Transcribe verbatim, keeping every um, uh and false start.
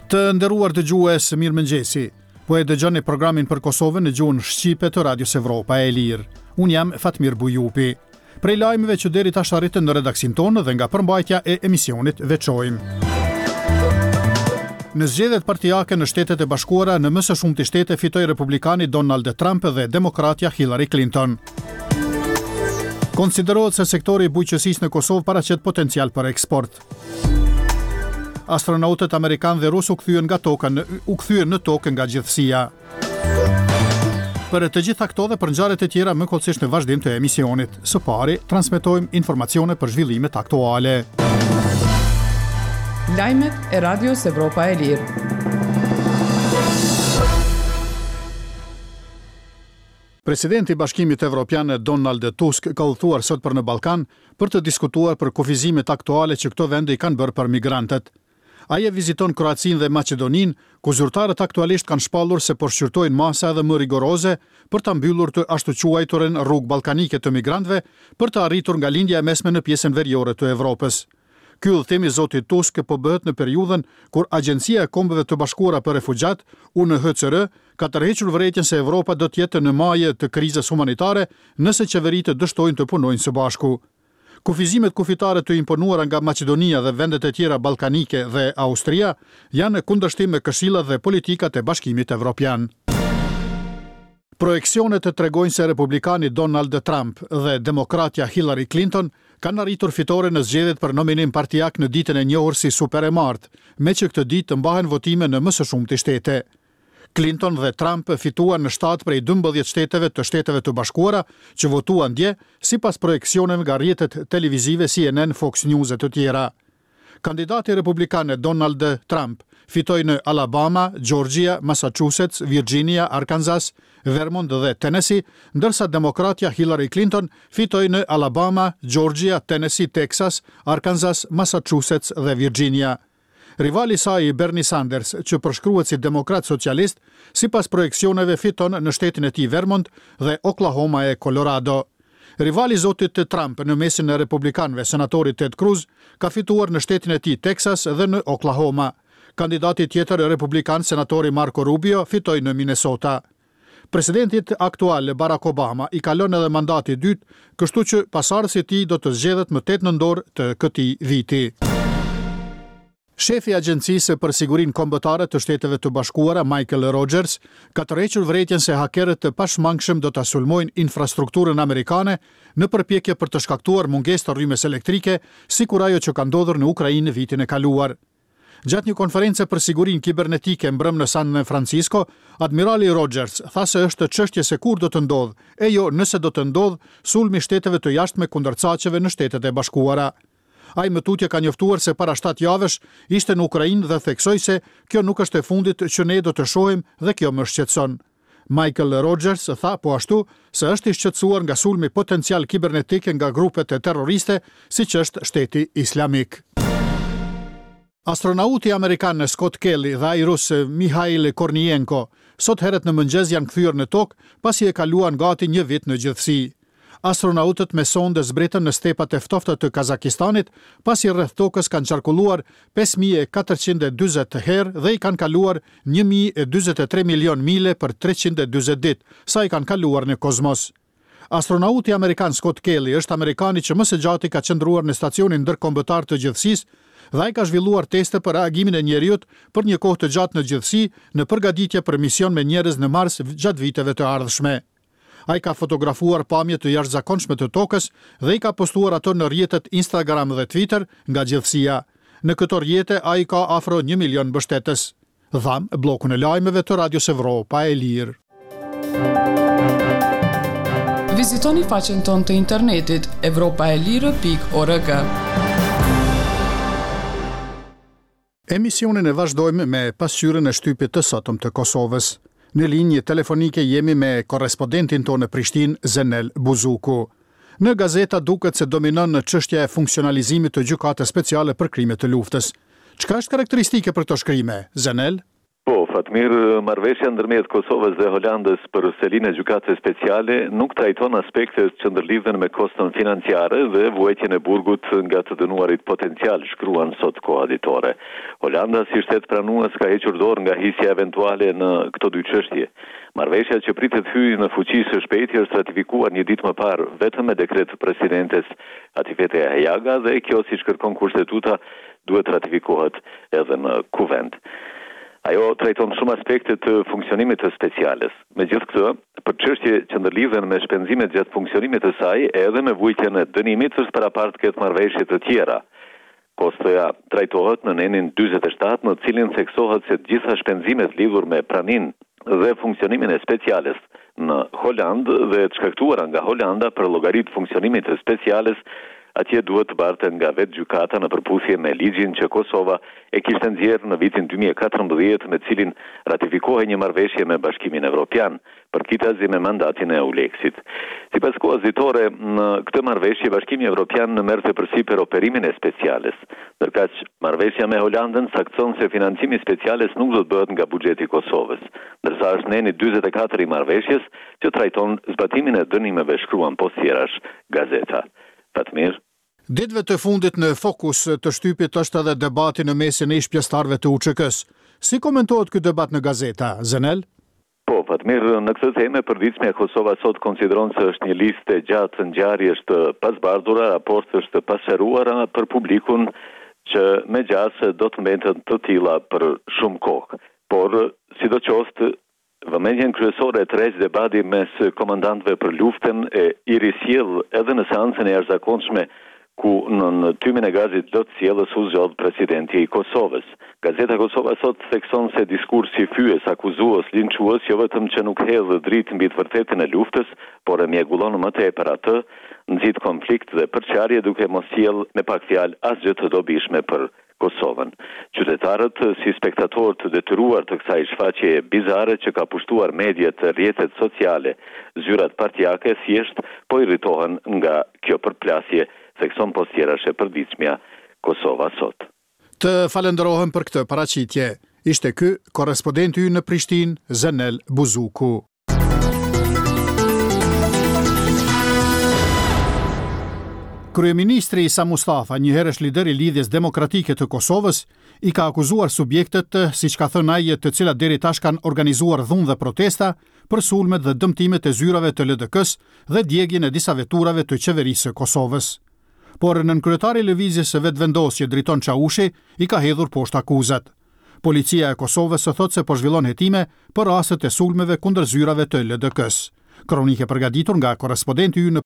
Të nderuar dëgjues, mirëmëngjesi. Po e dëgjoni programin për Kosovën në gjuhën shqipe të Radios Evropa e Lirë. Unë jam Fatmir Bujupi. Prej lajmeve që deri tash arritën në redaksin tonë dhe nga përmbajtja e emisionit veçojmë. Në zgjedhjet partijake në Shtetet e Bashkuara, në më së shumti shtete fitoi republikani Donald Trump dhe demokratja Hillary Clinton. Konsiderohet se sektori i bujqësisë në Kosovë paraqet potencial për eksport. Astronautët amerikanë dhe rusë u kthyen nga toka në, u kthyen në tokë nga gjithësia. Për të gjitha këto dhe për ngjarjet e tjera më kollësisht në vazhdim të emisionit. Së pari, transmetojmë informacione për zhvillimet aktuale. Lajmet e Radios Evropa e Lirë. Presidenti i Bashkimit Evropian Donald Tusk ka udhëtuar sot për në Ballkan për të diskutuar për kufizimet aktuale që këto vende i kanë bërë për migrantët. Ai e viziton Kroacinë dhe Maqedoninë, ku zyrtarët aktualisht kanë shpallur se po shqyrtojnë masa edhe më rigoroze për ta mbyllur të ashtu quajturën rrugë ballkanike të migrantëve për të arritur ngalindja e mesme në pjesën veriore të Evropës. Ky udhëtim i zotit Tusk po bëhet në periudhën kur Agjencia e Kombeve të Bashkuara për Refugjat, U N H C R, ka tërhequr vërejtjen se Evropa do të jetë në maje të krizës humanitare nëse qeveritë dështojnë të punojnë së bashku. Kufizimet kufitare të imponuara nga Maqedonia dhe vendet e tjera ballkanike dhe Austria janë në kundërshtim me këshillat dhe politikat e Bashkimit Evropian. Projeksionet të tregojnë se republikani Donald Trump dhe demokratja Hillary Clinton kanë arritur fitore në zgjedhjet për nominim partijak në ditën e njohur si super e martë, me që këtë ditë të mbahen votime në më së shumti shtete. Clinton dhe Trump fituan në shtatë prej dymbëdhjetë shteteve të Shteteve të Bashkuara që votuan dje, sipas projeksioneve nga rrjetet televizive C N N, Fox News e të tjera. Kandidati republikan Donald Trump fitoi në Alabama, Georgia, Massachusetts, Virginia, Arkansas, Vermont dhe Tennessee, ndërsa demokratja Hillary Clinton fitoi në Alabama, Georgia, Tennessee, Texas, Arkansas, Massachusetts dhe Virginia. Rivali saj Bernie Sanders, që përshkruhet si demokrat socialist, sipas projeksioneve fiton në shtetin e tij Vermont dhe Oklahoma e Colorado. Rivali zotit Trump në mesin e republikanëve, senatori Ted Cruz, ka fituar në shtetin e tij Texas dhe në Oklahoma. Kandidati tjetër republikan, senatori Marco Rubio, fitoi në Minnesota. Presidentit aktual Barack Obama i kalon edhe mandati i dytë, kështu që pasardhësi i tij do të zgjedhet më tetë nëntor të këtij viti. Shefi i Agjencisë për Sigurinë Kombëtare të Shteteve të Bashkuara, Michael Rogers, ka tërhequr vërejtjen se hakerët të pashmangshëm do ta sulmojnë infrastrukturën amerikane në përpjekje për të shkaktuar mungesë të rrymes elektrike, sikur ajo që ka ndodhur në Ukrainë vitin e kaluar. Gjatë një konference për sigurinë kibernetike mbrëm në San Francisco, admirali Rogers tha se është çështje se kur do të ndodhë, e jo nëse do të ndodhë sulmi shteteve të jashtme kundër caqeve në Shtetet e Bashkuara. Ai më tutje ka njoftuar se para shtatë javësh ishte në Ukrainë dhe theksoi se kjo nuk është e fundit që ne do të shohim dhe kjo më shqetëson. Michael Rogers tha po ashtu se është i shqetësuar nga sulmi potencial kibernetik nga grupet e terroriste, siç është Shteti Islamik. Astronauti amerikan Scott Kelly dhe ai rus Mikhail Kornienko sot herët në mëngjes janë kthyer në tokë pasi e kaluan gati një vit në gjithësi. Astronautët me sonde zbritën në stepat e ftofta të Kazakistanit, pasi rreth tokës kanë qarkulluar pesë mijë e katërqind e dyzet herë dhe i kanë kaluar një mijë e dyzet e tre milion mile për treqind e dyzet ditë, sa i kanë kaluar në kozmos. Astronauti amerikan Scott Kelly është amerikani që më së gjati ka qëndruar në stacionin ndërkombëtar të gjithësisë dhe ai ka zhvilluar teste për reagimin e njerëzit për një kohë të gjatë në gjithësi në përgatitje për mision me njerëz në Mars gjatë viteve të ardhshme. Ai ka fotografuar pamje të jashtëzakonshme të tokës dhe i ka postuar ato në rrjetet Instagram dhe Twitter nga gjithësia. Në këto rrjete ai ka afro një milion mbështetës. Dham bllokun e lajmeve të Radios Evropa e Lirë. Vizitoni faqen tonë të internetit evropa e lirë pikë org. Emisionin e vazhdojmë me pasqyrën e shtypit të sotëm të Kosovës. Në linjë telefonike jemi me korrespondentin tonë në Prishtinë, Zenel Buzuku. Në gazeta duket se dominon në çështja e funksionalizimit të gjykatës speciale për krime të luftës. Çka është karakteristike për këto shkrime, Zenel? Po, Fatmir, marrëveshja ndërmjet Kosovës dhe Holandës për selin e gjykatës speciale nuk trajton aspektet që ndërlidhen me kostën financiare dhe vuajtjen e burgut nga të dënuarit potencial, shkruan sot koaditore. Holanda si shtet pranues ka hequr dorë nga hisja eventuale në këto dy çështje. Marrëveshja që pritet hyjë në fuqi së shpejti është ratifikuar një ditë më parë vetëm me dekret të presidentes Atifete Hajaga dhe kjo, siç kërkon kushtetuta, duhet ratifikohet edhe në kuvent. Ajo trajton shumë aspekte të funksionimit të speciales. Megjithë këtë, për çështje që ndërlidhen me shpenzimet gjatë funksionimit të saj, edhe me vujtjen e dënimit është parapart këtë marrëveshje të tjera. Kostoja trajtohet në nenin dyzet e shtatë, në cilin theksohet se të gjitha shpenzimet lidhur me praninë dhe funksionimin e speciales në Holandë dhe të shkaktuara nga Holanda për llogarit funksionimit të speciales, atje duhet të barten nga vetë gjykata në përputhje me ligjin që Kosova e kishte nxjerrë në vitin dy mijë e katërmbëdhjetë, me cilin ratifikohej një marrëveshje me Bashkimin Evropian, përkitazi me mandatin e Euleksit. Sipas koazitore, në këtë marrëveshje Bashkimi Evropian merrte përsipër operimin e speciales, ndërkaq marrëveshja me Holandën saktëson se financimi speciales nuk do të bëhet nga buxheti i Kosovës, ndërsa është neni dyzet e katër i marrëveshjes që trajton zbatimin e dënimeve, shkruan poshtjerash gazeta. Fatmir. Ditëve të fundit në fokus të shtypit është edhe debati në mesin e ish pjesëtarëve të U Ç K-s. Si komentohet ky debat në gazeta, Zenel? Po, Fatmir, në këtë temë përditshmja e Kosova sot konsideron se është një listë e gjatë ngjarjesh të pasbardhura, raportesh të pasqaruara për publikun që me gjasë do të mbeten të tilla për shumë kohë. Por, sidoqoftë, vëmendjen kryesore e tërheq debati mes komandantëve për luftën e i risjell edhe në seancën e jashtëzakonshme ku në, në tymin e gazit lot sjellës u zgjodh presidenti i Kosovës. Gazeta Kosova sot thekson se diskursi fyes, akuzues, linçues jo vetëm që nuk hedh dritë mbi të vërtetën e luftës, por e mjegullon më tepër atë, nxit konflikt dhe përçarje duke mos sjell me pak fjalë asgjë të dobishme për Kosovën. Qytetarët si spektatorë të detyruar të kësaj shfaqje bizare që ka pushtuar mediat, rrjetet sociale, zyrat partijake thjesht po irritohen nga kjo përplasje, thekson poshtjerash e përditshmja Kosova sot. Të falenderohem për këtë paraqitje. Ishte ky korrespondenti ynë në Prishtinë, Zenel Buzuku. Kryeministri Isa Mustafa, njëherësh lider i lidhjes demokratike të Kosovës, i ka akuzuar subjektet, siç ka thënë ai, të cilat deri tash kanë organizuar dhunë dhe protesta për sulmet dhe dëmtimet e zyrave të L D K-s dhe djegjen e disa veturave të qeverisë së Kosovës. Por nënkryetari i lëvizjes së vetëvendosje Driton Çaushi i ka hedhur poshtë akuzat. Policia e Kosovës së thotë se po zhvillon hetime për rastet e sulmeve kundër zyrave të L D K-s. Kronike përgatitur nga korrespondenti ynë